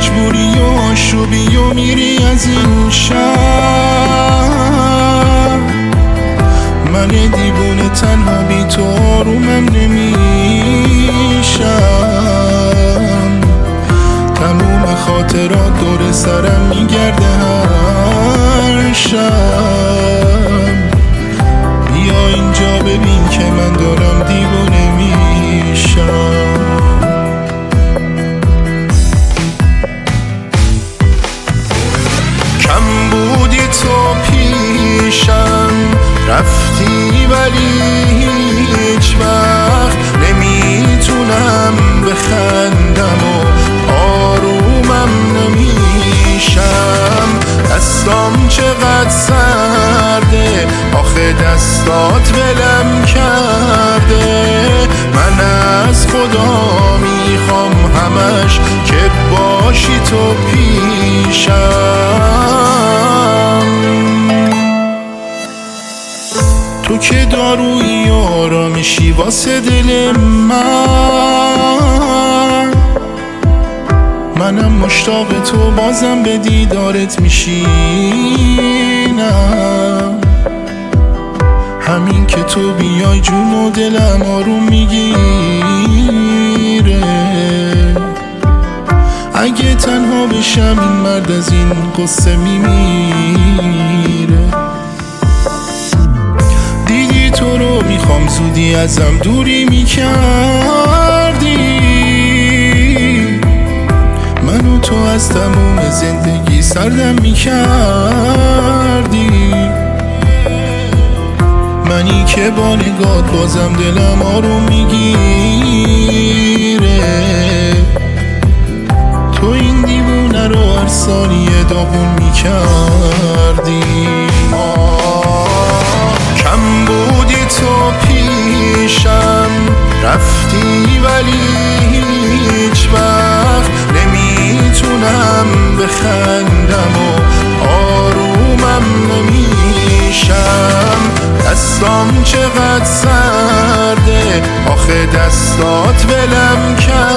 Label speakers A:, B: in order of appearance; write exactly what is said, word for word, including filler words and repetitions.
A: مجبوری و آشوبی و میری از این شهر. من دیوونه تنها بی تو آرومم نمیشم. تموم خاطرات دور سرم میگرده هر شب. بیا اینجا ببین که من دارم دیوونه میشم. کم بودی تو پیشم، رفتی ولی هیچ وقت نمیتونم بخندم و آرومم نمیشم. دستام چقدر سرده، آخه دستات ولم کرده. من از خدا میخوام همش که باشی تو پیشم. تو که دارویی آرامشی واسه دل من. منم مشتاق تو بازم به دیدارت میشینم. همین که تو بیای جون و دلم آروم میگیره. اگه تنها بشم این مرد از این قصه میمیره. دیدی تو رو میخوام زودی ازم دوری میکردی. منو تو از تموم زندگی سردم میکردی. منی که با نگات بازم دلم آروم میگیره. تو این دیوونه رو هر ثانیه داغون میکردی. کم بودی تو پیشم، رفتی ولی هیچ وقت نمیتونم بخندم و آرومم نمیشم. دستام چقدر سرده، آخه دستات ولم کرد.